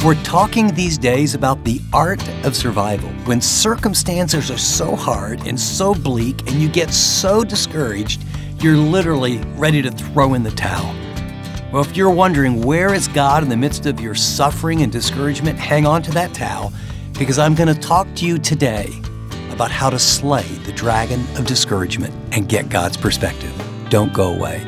We're talking these days about the art of survival. When circumstances are so hard and so bleak and you get so discouraged, you're literally ready to throw in the towel. Well, if you're wondering where is God in the midst of your suffering and discouragement, hang on to that towel, because I'm going to talk to you today about how to slay the dragon of discouragement and get God's perspective. Don't go away.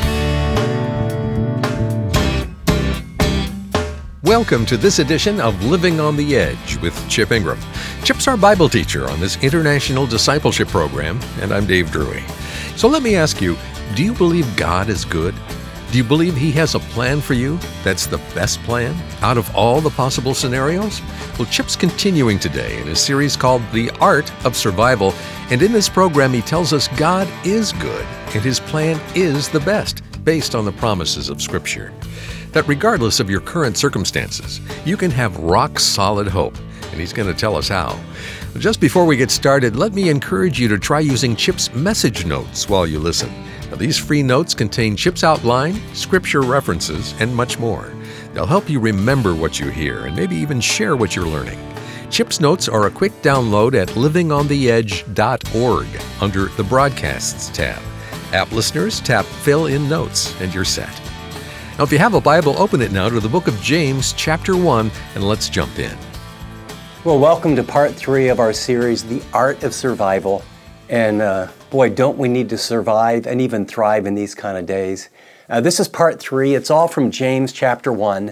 Welcome to this edition of Living on the Edge with Chip Ingram. Chip's our Bible teacher on this international discipleship program, and I'm Dave Drury. So let me ask you, do you believe God is good? Do you believe He has a plan for you that's the best plan out of all the possible scenarios? Well, Chip's continuing today in a series called The Art of Survival, and in this program he tells us God is good and His plan is the best, based on the promises of Scripture. That regardless of your current circumstances, you can have rock-solid hope, and he's going to tell us how. Just before we get started, let me encourage you to try using Chip's message notes while you listen. Now, these free notes contain Chip's outline, scripture references, and much more. They'll help you remember what you hear and maybe even share what you're learning. Chip's notes are a quick download at livingontheedge.org under the Broadcasts tab. App listeners, tap Fill in Notes, and you're set. Now, if you have a Bible, open it now to the book of James, chapter 1, and let's jump in. Well, welcome to part 3 of our series, The Art of Survival. And boy, don't we need to survive and even thrive in these kind of days. This is part 3. It's all from James, chapter 1.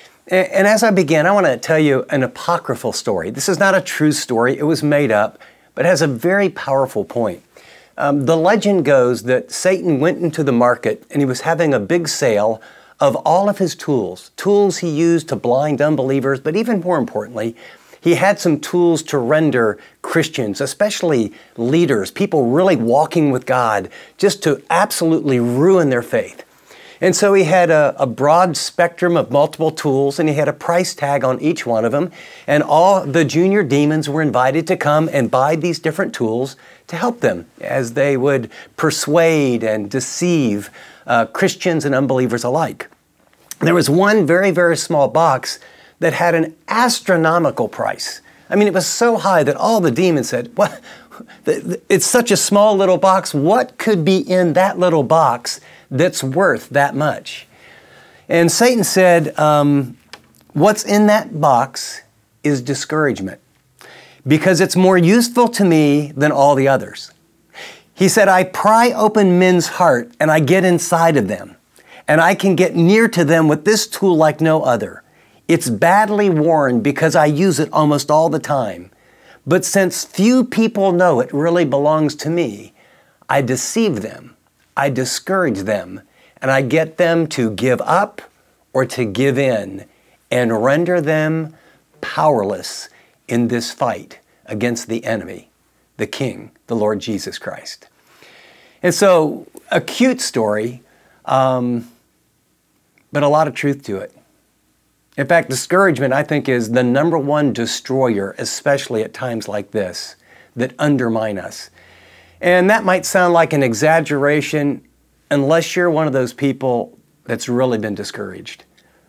And as I begin, I want to tell you an apocryphal story. This is not a true story. It was made up, but has a very powerful point. The legend goes that Satan went into the market and he was having a big sale of all of his tools he used to blind unbelievers, but even more importantly, he had some tools to render Christians, especially leaders, people really walking with God, just to absolutely ruin their faith. And so he had a broad spectrum of multiple tools, and he had a price tag on each one of them, and all the junior demons were invited to come and buy these different tools to help them as they would persuade and deceive Christians and unbelievers alike. There was one very, very small box that had an astronomical price. I mean, it was so high that all the demons said, "What? It's such a small little box. What could be in that little box that's worth that much?" And Satan said, what's in that box is discouragement, because it's more useful to me than all the others. He said, I pry open men's heart and I get inside of them, and I can get near to them with this tool like no other. It's badly worn because I use it almost all the time. But since few people know it really belongs to me, I deceive them, I discourage them, and I get them to give up or to give in and render them powerless in this fight against the enemy, the King, the Lord Jesus Christ. And so, a cute story, but a lot of truth to it. In fact, discouragement, I think, is the number one destroyer, especially at times like this, that undermine us. And that might sound like an exaggeration unless you're one of those people that's really been discouraged,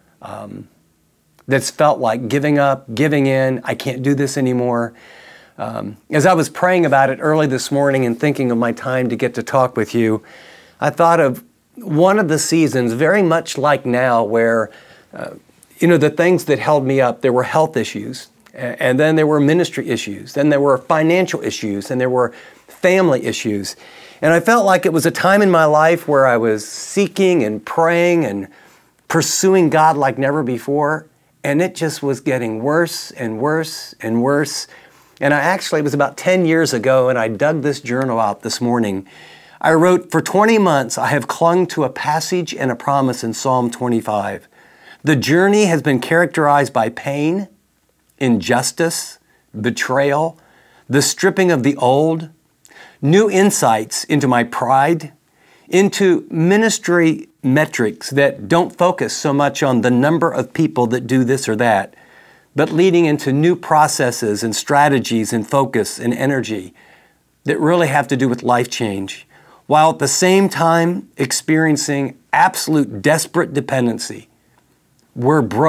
that's felt like giving up, giving in, I can't do this anymore. As I was praying about it early this morning and thinking of my time to get to talk with you, I thought of one of the seasons very much like now where, the things that held me up, there were health issues, and then there were ministry issues, then there were financial issues, and there were family issues. And I felt like it was a time in my life where I was seeking and praying and pursuing God like never before, and it just was getting worse and worse and worse. And it was about 10 years ago, and I dug this journal out this morning. I wrote, for 20 months, I have clung to a passage and a promise in Psalm 25. The journey has been characterized by pain, injustice, betrayal, the stripping of the old, new insights into my pride, into ministry metrics that don't focus so much on the number of people that do this or that, but leading into new processes and strategies and focus and energy that really have to do with life change, while at the same time experiencing absolute desperate dependency. We're broke,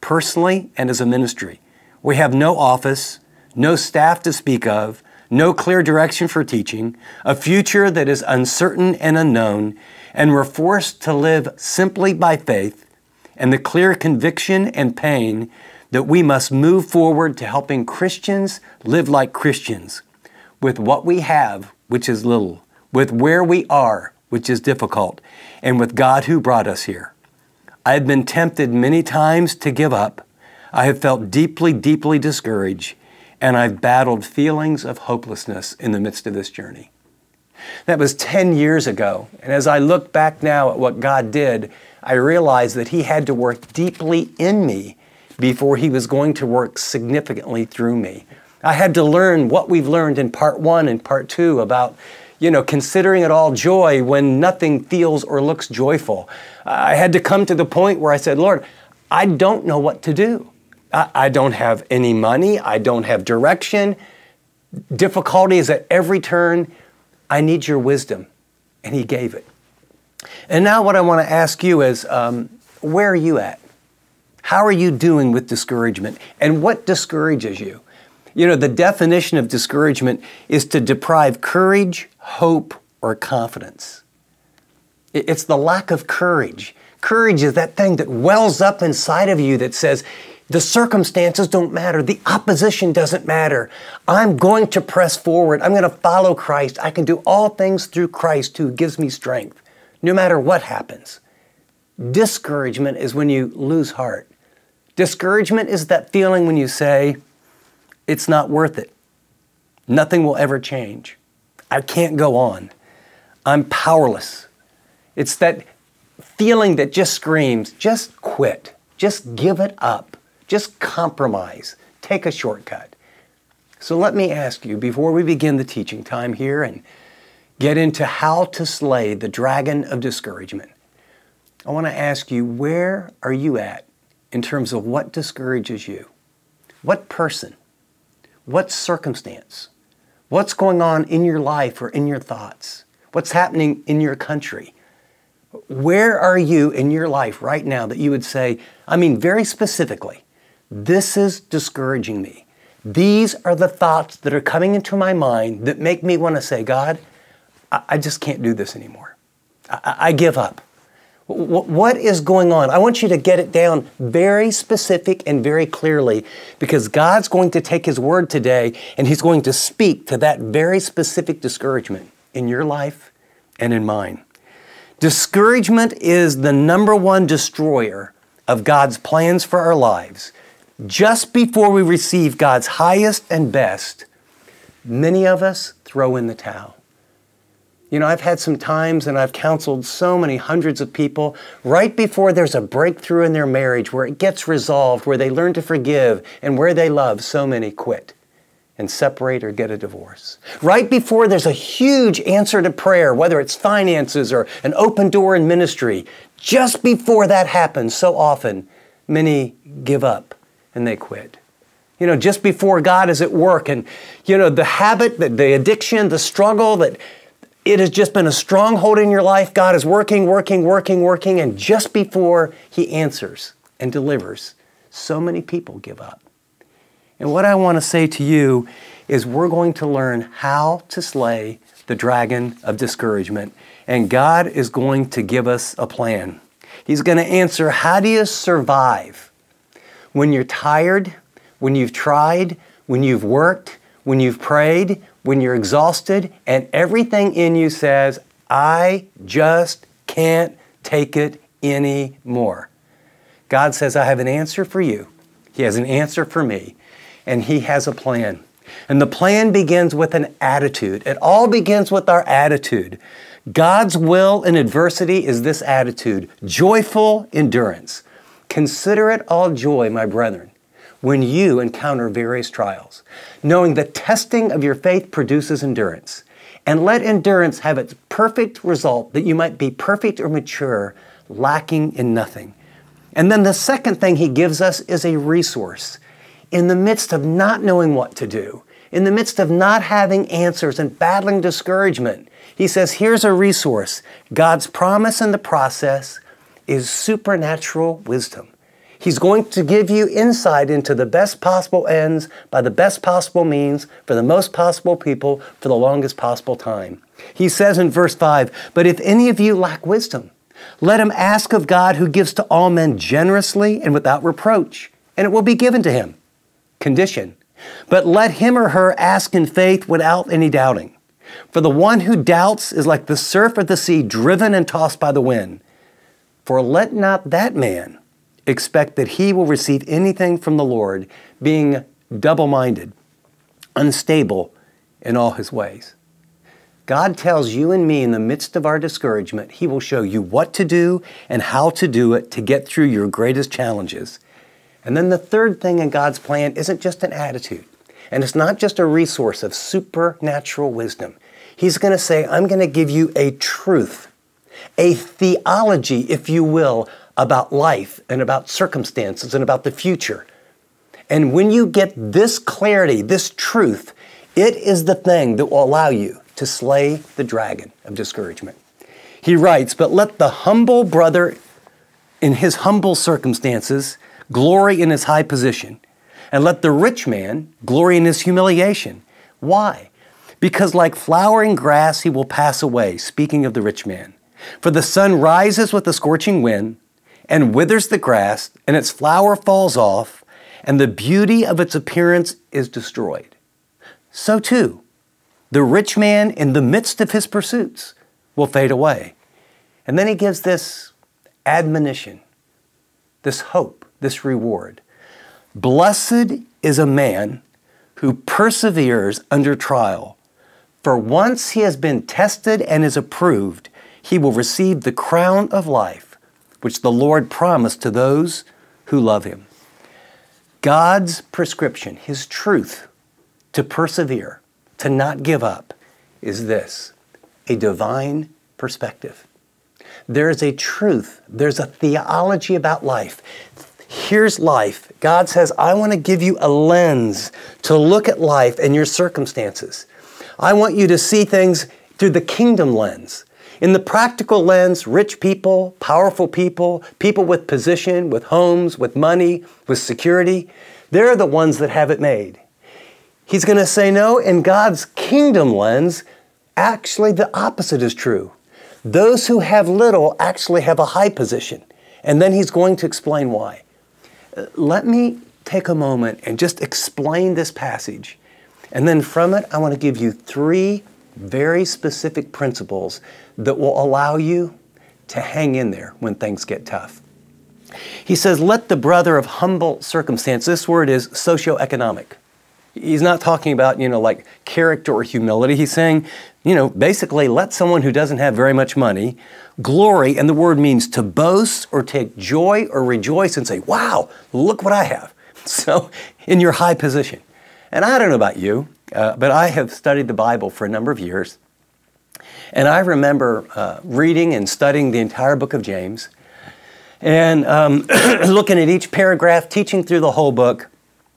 personally and as a ministry. We have no office, no staff to speak of, no clear direction for teaching, a future that is uncertain and unknown, and we're forced to live simply by faith and the clear conviction and pain that we must move forward to helping Christians live like Christians with what we have, which is little, with where we are, which is difficult, and with God who brought us here. I have been tempted many times to give up. I have felt deeply, deeply discouraged, and I've battled feelings of hopelessness in the midst of this journey. That was 10 years ago, and as I look back now at what God did, I realized that He had to work deeply in me before He was going to work significantly through me. I had to learn what we've learned in part 1 and part 2 about considering it all joy when nothing feels or looks joyful. I had to come to the point where I said, Lord, I don't know what to do. I don't have any money. I don't have direction. Difficulty is at every turn. I need your wisdom. And He gave it. And now what I want to ask you is, where are you at? How are you doing with discouragement? And what discourages you? The definition of discouragement is to deprive courage, hope, or confidence. It's the lack of courage. Courage is that thing that wells up inside of you that says, the circumstances don't matter. The opposition doesn't matter. I'm going to press forward. I'm going to follow Christ. I can do all things through Christ who gives me strength, no matter what happens. Discouragement is when you lose heart. Discouragement is that feeling when you say, it's not worth it. Nothing will ever change. I can't go on. I'm powerless. It's that feeling that just screams, just quit. Just give it up. Just compromise. Take a shortcut. So let me ask you, before we begin the teaching time here and get into how to slay the dragon of discouragement, I want to ask you, where are you at in terms of what discourages you? What person? What circumstance? What's going on in your life or in your thoughts? What's happening in your country? Where are you in your life right now that you would say, very specifically, this is discouraging me. These are the thoughts that are coming into my mind that make me want to say, God, I just can't do this anymore. I give up. What is going on? I want you to get it down very specific and very clearly, because God's going to take His word today and He's going to speak to that very specific discouragement in your life and in mine. Discouragement is the number one destroyer of God's plans for our lives. Just before we receive God's highest and best, many of us throw in the towel. I've had some times and I've counseled so many hundreds of people right before there's a breakthrough in their marriage where it gets resolved, where they learn to forgive, and where they love, so many quit and separate or get a divorce. Right before there's a huge answer to prayer, whether it's finances or an open door in ministry, just before that happens, so often many give up and they quit. Just before God is at work and, the habit, the addiction, the struggle, that it has just been a stronghold in your life. God is working, and just before He answers and delivers, so many people give up. And what I want to say to you is we're going to learn how to slay the dragon of discouragement, and God is going to give us a plan. He's going to answer, how do you survive when you're tired, when you've tried, when you've worked, when you've prayed, when you're exhausted, and everything in you says, I just can't take it anymore. God says, I have an answer for you. He has an answer for me, and He has a plan. And the plan begins with an attitude. It all begins with our attitude. God's will in adversity is this attitude, joyful endurance. Consider it all joy, my brethren, when you encounter various trials, knowing the testing of your faith produces endurance. And let endurance have its perfect result, that you might be perfect or mature, lacking in nothing. And then the second thing He gives us is a resource. In the midst of not knowing what to do, in the midst of not having answers and battling discouragement, He says, here's a resource. God's promise in the process is supernatural wisdom. He's going to give you insight into the best possible ends by the best possible means for the most possible people for the longest possible time. He says in verse 5, "But if any of you lack wisdom, let him ask of God who gives to all men generously and without reproach, and it will be given to him." Condition, "But let him or her ask in faith without any doubting. For the one who doubts is like the surf of the sea driven and tossed by the wind. For let not that man expect that he will receive anything from the Lord, being double-minded, unstable in all his ways." God tells you and me in the midst of our discouragement, He will show you what to do and how to do it to get through your greatest challenges. And then the third thing in God's plan isn't just an attitude, and it's not just a resource of supernatural wisdom. He's going to say, I'm going to give you a truth, a theology, if you will, about life and about circumstances and about the future. And when you get this clarity, this truth, it is the thing that will allow you to slay the dragon of discouragement. He writes, "But let the humble brother in his humble circumstances glory in his high position, and let the rich man glory in his humiliation." Why? "Because like flowering grass he will pass away," speaking of the rich man. "For the sun rises with a scorching wind, and withers the grass, and its flower falls off, and the beauty of its appearance is destroyed. So too, the rich man in the midst of his pursuits will fade away." And then he gives this admonition, this hope, this reward. "Blessed is a man who perseveres under trial, for once he has been tested and is approved, he will receive the crown of life, which the Lord promised to those who love him." God's prescription, His truth to persevere, to not give up, is this: a divine perspective. There is a truth, there's a theology about life. Here's life. God says, I want to give you a lens to look at life and your circumstances. I want you to see things through the kingdom lens. In the practical lens, rich people, powerful people, people with position, with homes, with money, with security, they're the ones that have it made. He's going to say, no, in God's kingdom lens, actually the opposite is true. Those who have little actually have a high position. And then he's going to explain why. Let me take a moment and just explain this passage. And then from it, I want to give you 3 very specific principles that will allow you to hang in there when things get tough. He says, let the brother of humble circumstance, this word is socioeconomic. He's not talking about, like character or humility. He's saying, basically let someone who doesn't have very much money glory, and the word means to boast or take joy or rejoice and say, wow, look what I have. So in your high position. And I don't know about you, but I have studied the Bible for a number of years. And I remember reading and studying the entire book of James and looking at each paragraph, teaching through the whole book.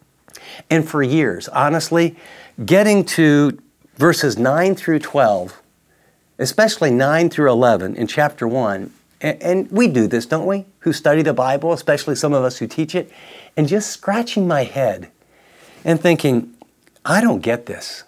And for years, honestly, getting to verses 9 through 12, especially 9 through 11 in chapter 1, and we do this, don't we, who study the Bible, especially some of us who teach it, and just scratching my head and thinking, I don't get this.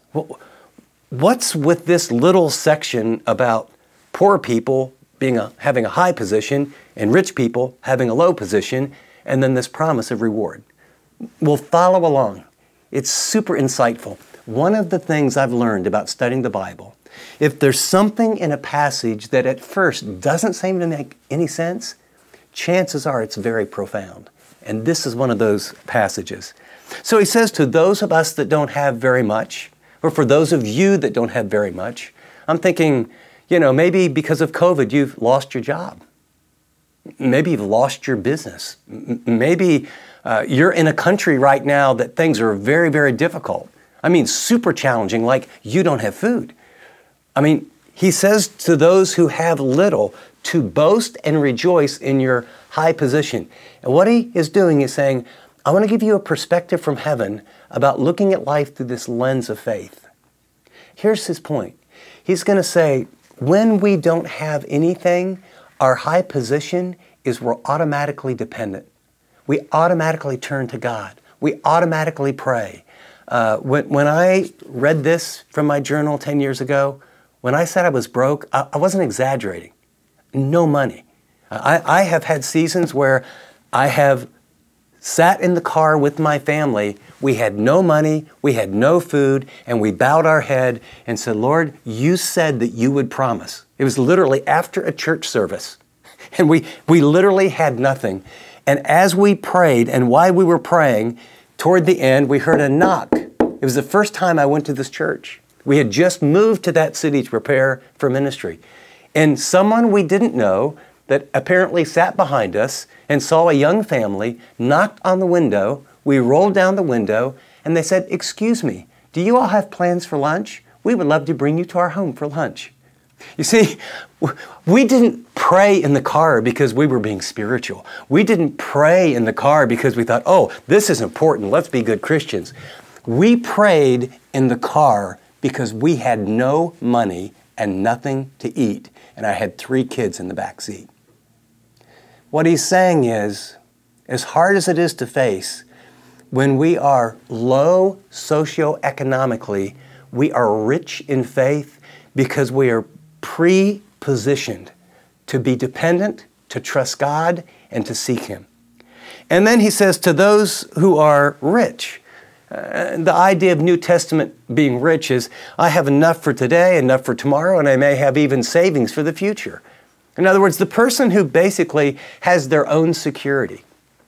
What's with this little section about poor people having a high position and rich people having a low position, and then this promise of reward? Well, follow along. It's super insightful. One of the things I've learned about studying the Bible, if there's something in a passage that at first doesn't seem to make any sense, chances are it's very profound. And this is one of those passages. So he says to those of us that don't have very much, or for those of you that don't have very much, I'm thinking, maybe because of COVID, you've lost your job. Maybe you've lost your business. Maybe you're in a country right now that things are very, very difficult. I mean, super challenging, like you don't have food. I mean, he says to those who have little to boast and rejoice in your high position. And what he is doing is saying, I want to give you a perspective from heaven about looking at life through this lens of faith. Here's his point. He's going to say, when we don't have anything, our high position is we're automatically dependent. we automatically turn to God. We automatically pray. When I read this from my journal 10 years ago, when I said I was broke, I wasn't exaggerating. No money. I have had seasons where I have sat in the car with my family. We had no money, we had no food, and we bowed our head and said, Lord, you said that you would promise. It was literally after a church service. And we literally had nothing. And as we prayed, and while we were praying, toward the end, we heard a knock. It was the first time I went to this church. We had just moved to that city to prepare for ministry. And someone we didn't know that apparently sat behind us and saw a young family, knocked on the window. We rolled down the window and they said, excuse me, do you all have plans for lunch? We would love to bring you to our home for lunch. You see, we didn't pray in the car because we were being spiritual. We didn't pray in the car because we thought, oh, this is important, let's be good Christians. We prayed in the car because we had no money and nothing to eat, and I had 3 kids in the back seat. What he's saying is, as hard as it is to face, when we are low socioeconomically, we are rich in faith because we are pre-positioned to be dependent, to trust God, and to seek Him. And then he says to those who are rich, the idea of New Testament being rich is, I have enough for today, enough for tomorrow, and I may have even savings for the future. In other words, the person who basically has their own security.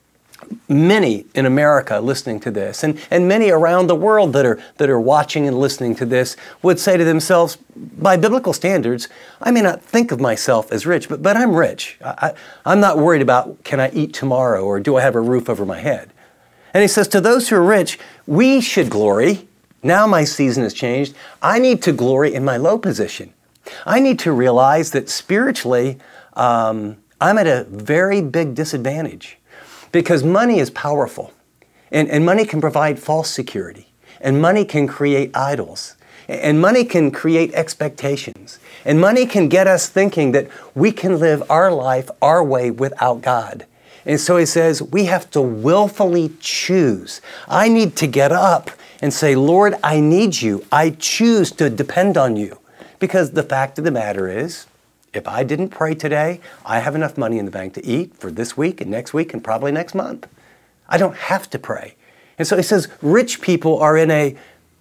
Many in America listening to this, and many around the world that are watching and listening to this would say to themselves, by biblical standards, I may not think of myself as rich, but I'm rich. I'm not worried about, can I eat tomorrow, or do I have a roof over my head? And he says, to those who are rich, we should glory. Now my season has changed. I need to glory in my low position. I need to realize that spiritually, I'm at a very big disadvantage because money is powerful and money can provide false security and money can create idols and money can create expectations and money can get us thinking that we can live our life our way without God. And so he says, we have to willfully choose. I need to get up and say, Lord, I need you. I choose to depend on you. Because the fact of the matter is, if I didn't pray today, I have enough money in the bank to eat for this week and next week and probably next month. I don't have to pray. And so he says, rich people are in a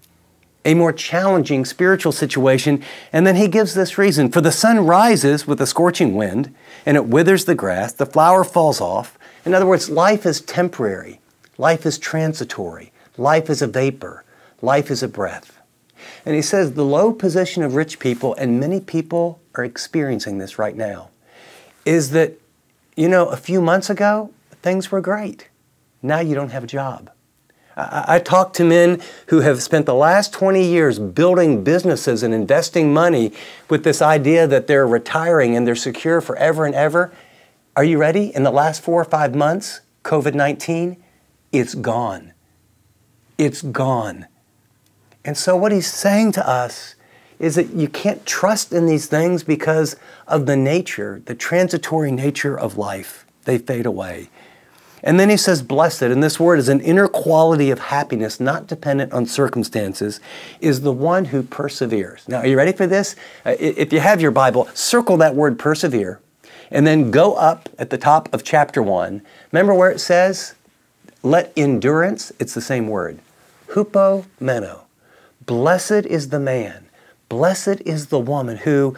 more challenging spiritual situation. And then he gives this reason. For the sun rises with a scorching wind, and it withers the grass, the flower falls off. In other words, life is temporary. Life is transitory. Life is a vapor. Life is a breath. And he says the low position of rich people, and many people are experiencing this right now, is that, a few months ago, things were great. Now you don't have a job. I talk to men who have spent the last 20 years building businesses and investing money with this idea that they're retiring and they're secure forever and ever. Are you ready? In the last 4 or 5 months, COVID-19, it's gone. It's gone. And so what he's saying to us is that you can't trust in these things because of the transitory nature of life. They fade away. And then he says, blessed, and this word is an inner quality of happiness, not dependent on circumstances, is the one who perseveres. Now, are you ready for this? If you have your Bible, circle that word persevere, and then go up at the top of chapter 1. Remember where it says, let endurance, it's the same word, hupomeno. Blessed is the man, blessed is the woman who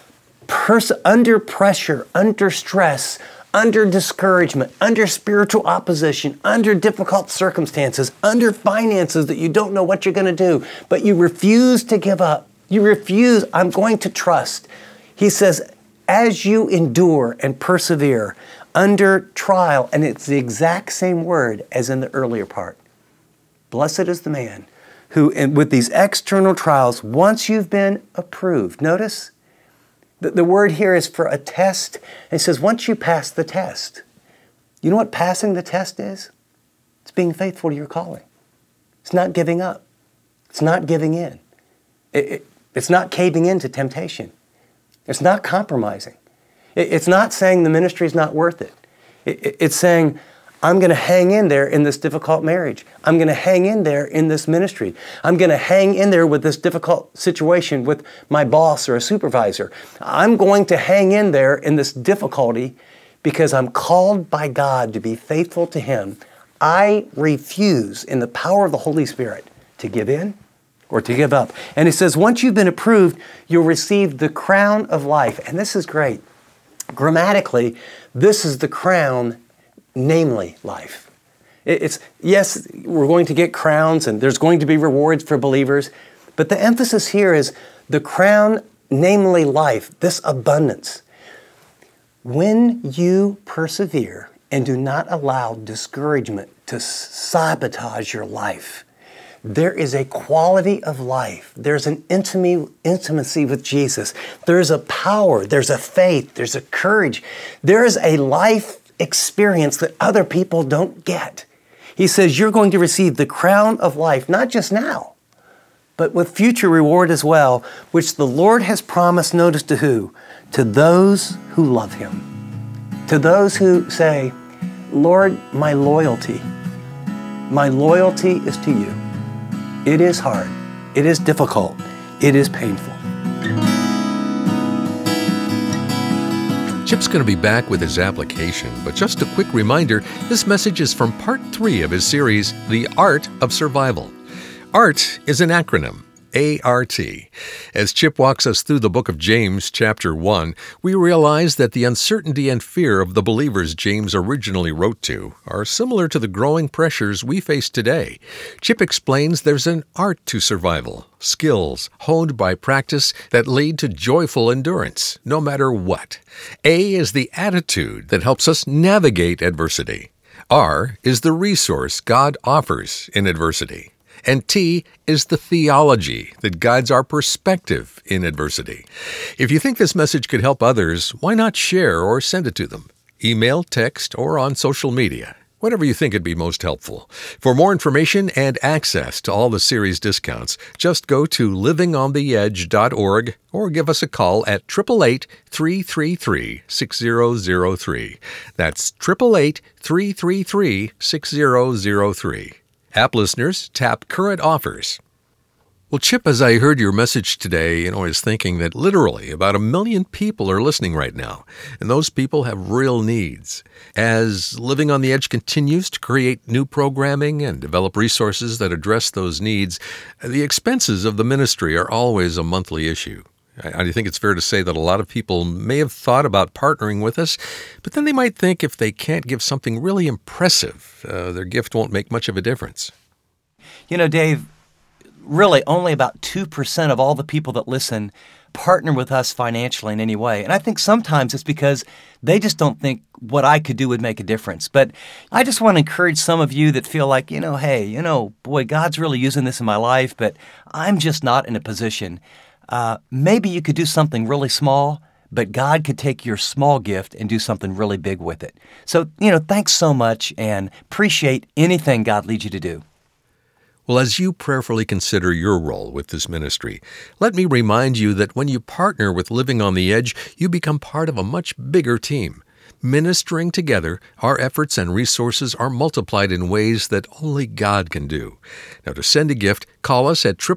under pressure, under stress, under discouragement, under spiritual opposition, under difficult circumstances, under finances that you don't know what you're going to do, but you refuse to give up. You refuse, I'm going to trust. He says, as you endure and persevere under trial, and it's the exact same word as in the earlier part. Blessed is the man who, with these external trials, once you've been approved, notice, the word here is for a test. And it says, once you pass the test, you know what passing the test is? It's being faithful to your calling. It's not giving up. It's not giving in. It's not caving into temptation. It's not compromising. It's not saying the ministry is not worth it. It's saying, I'm going to hang in there in this difficult marriage. I'm going to hang in there in this ministry. I'm going to hang in there with this difficult situation with my boss or a supervisor. I'm going to hang in there in this difficulty because I'm called by God to be faithful to Him. I refuse, in the power of the Holy Spirit, to give in or to give up. And He says, once you've been approved, you'll receive the crown of life. And this is great. Grammatically, this is the crown, namely life. Yes, we're going to get crowns and there's going to be rewards for believers, but the emphasis here is the crown, namely life, this abundance. When you persevere and do not allow discouragement to sabotage your life, there is a quality of life. There's an intimacy with Jesus. There's a power, there's a faith, there's a courage. There is a life experience that other people don't get. He says you're going to receive the crown of life, not just now, but with future reward as well, which the Lord has promised, notice to who? To those who love Him. To those who say, Lord, my loyalty is to you. It is hard. It is difficult. It is painful. Chip's going to be back with his application, but just a quick reminder, this message is from part 3 of his series, The Art of Survival. ART is an acronym, A-R-T. As Chip walks us through the book of James, chapter 1, we realize that the uncertainty and fear of the believers James originally wrote to are similar to the growing pressures we face today. Chip explains there's an art to survival, skills honed by practice that lead to joyful endurance, no matter what. A is the attitude that helps us navigate adversity. R is the resource God offers in adversity. And T is the theology that guides our perspective in adversity. If you think this message could help others, why not share or send it to them? Email, text, or on social media. Whatever you think would be most helpful. For more information and access to all the series discounts, just go to livingontheedge.org or give us a call at 888-333-6003. That's 888-333-6003. App listeners, tap Current Offers. Well, Chip, as I heard your message today, I was thinking that literally about 1 million people are listening right now, and those people have real needs. As Living on the Edge continues to create new programming and develop resources that address those needs, the expenses of the ministry are always a monthly issue. I think it's fair to say that a lot of people may have thought about partnering with us, but then they might think if they can't give something really impressive, their gift won't make much of a difference. You know, Dave, really only about 2% of all the people that listen partner with us financially in any way. And I think sometimes it's because they just don't think what I could do would make a difference. But I just want to encourage some of you that feel like, hey, boy, God's really using this in my life, but I'm just not in a position. Maybe you could do something really small, but God could take your small gift and do something really big with it. So, thanks so much and appreciate anything God leads you to do. Well, as you prayerfully consider your role with this ministry, let me remind you that when you partner with Living on the Edge, you become part of a much bigger team. Ministering together, our efforts and resources are multiplied in ways that only God can do. Now, to send a gift, call us at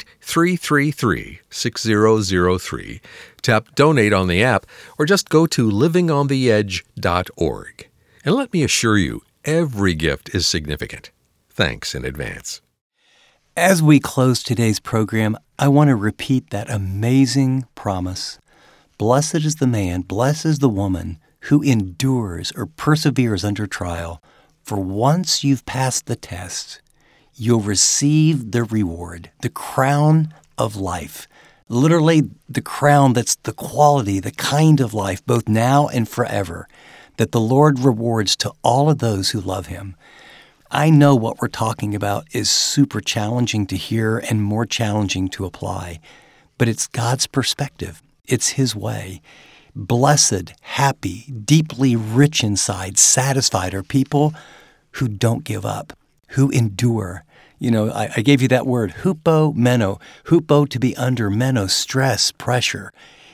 888-333-6003, tap Donate on the app, or just go to livingontheedge.org. And let me assure you, every gift is significant. Thanks in advance. As we close today's program, I want to repeat that amazing promise. Blessed is the man, blessed is the woman who endures or perseveres under trial. For once you've passed the test, you'll receive the reward, the crown of life. Literally, the crown that's the quality, the kind of life, both now and forever, that the Lord rewards to all of those who love Him. I know what we're talking about is super challenging to hear and more challenging to apply, but it's God's perspective. It's His way. Blessed, happy, deeply rich inside, satisfied are people who don't give up, who endure. I gave you that word, hupomeno. Hupo to be under, meno, stress, pressure.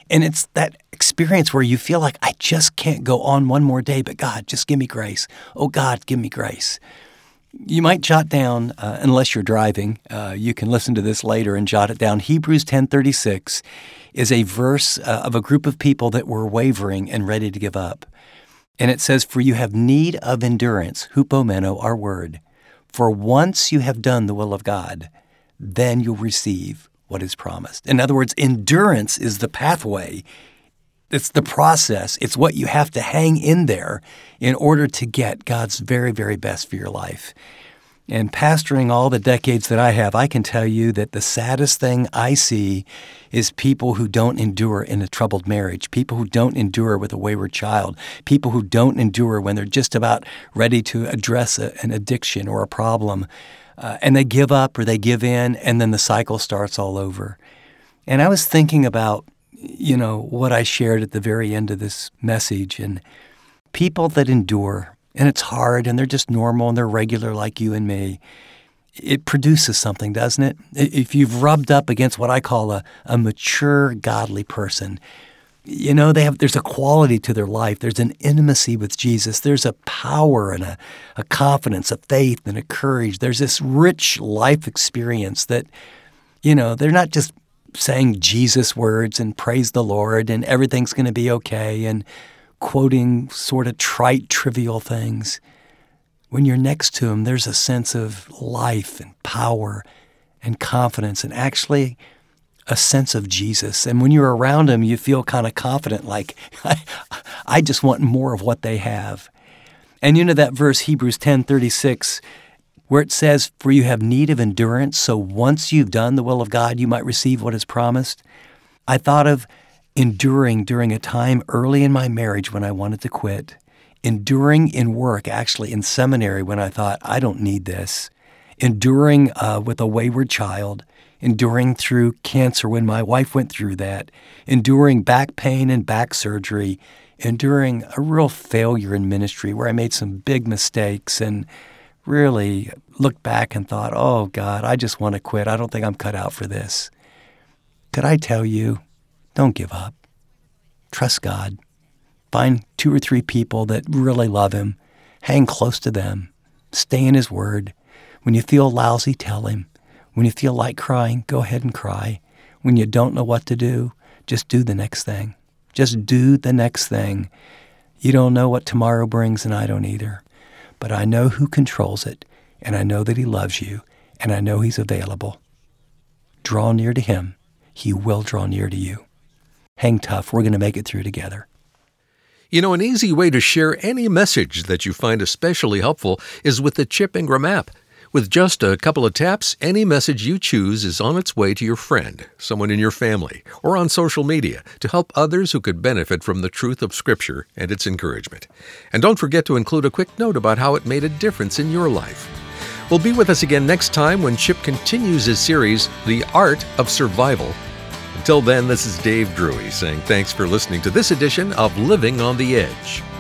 And it's that experience where you feel like, I just can't go on one more day, but God, just give me grace. Oh, God, give me grace. You might jot down, unless you're driving, you can listen to this later and jot it down. Hebrews 10:36 is a verse of a group of people that were wavering and ready to give up. And it says, for you have need of endurance, hupomeno, our word. For once you have done the will of God, then you'll receive what is promised. In other words, endurance is the pathway. It's the process. It's what you have to hang in there in order to get God's very, very best for your life. And pastoring all the decades that I have, I can tell you that the saddest thing I see is people who don't endure in a troubled marriage, people who don't endure with a wayward child, people who don't endure when they're just about ready to address an addiction or a problem, and they give up or they give in, and then the cycle starts all over. And I was thinking about, what I shared at the very end of this message, and people that endure, and it's hard, and they're just normal, and they're regular like you and me. It produces something, doesn't it? If you've rubbed up against what I call a mature, godly person, there's a quality to their life. There's an intimacy with Jesus. There's a power and a confidence, a faith and a courage. There's this rich life experience that, they're not just saying Jesus words and praise the Lord and everything's going to be okay and quoting sort of trite, trivial things. When you're next to him, there's a sense of life and power and confidence and actually a sense of Jesus. And when you're around him, you feel kind of confident, like, I just want more of what they have. And that verse, Hebrews 10:36, where it says, for you have need of endurance, so once you've done the will of God, you might receive what is promised. I thought of enduring during a time early in my marriage when I wanted to quit, enduring in work, actually in seminary when I thought, I don't need this, enduring with a wayward child, enduring through cancer when my wife went through that, enduring back pain and back surgery, enduring a real failure in ministry where I made some big mistakes and really looked back and thought, oh God, I just want to quit. I don't think I'm cut out for this. Could I tell you, don't give up. Trust God. Find 2 or 3 people that really love him. Hang close to them. Stay in his word. When you feel lousy, tell him. When you feel like crying, go ahead and cry. When you don't know what to do, just do the next thing. Just do the next thing. You don't know what tomorrow brings, and I don't either. But I know who controls it, and I know that he loves you, and I know he's available. Draw near to him. He will draw near to you. Hang tough. We're going to make it through together. An easy way to share any message that you find especially helpful is with the Chip Ingram app. With just a couple of taps, any message you choose is on its way to your friend, someone in your family, or on social media to help others who could benefit from the truth of Scripture and its encouragement. And don't forget to include a quick note about how it made a difference in your life. Well, be with us again next time when Chip continues his series, The Art of Survival. Until then, this is Dave Drury saying thanks for listening to this edition of Living on the Edge.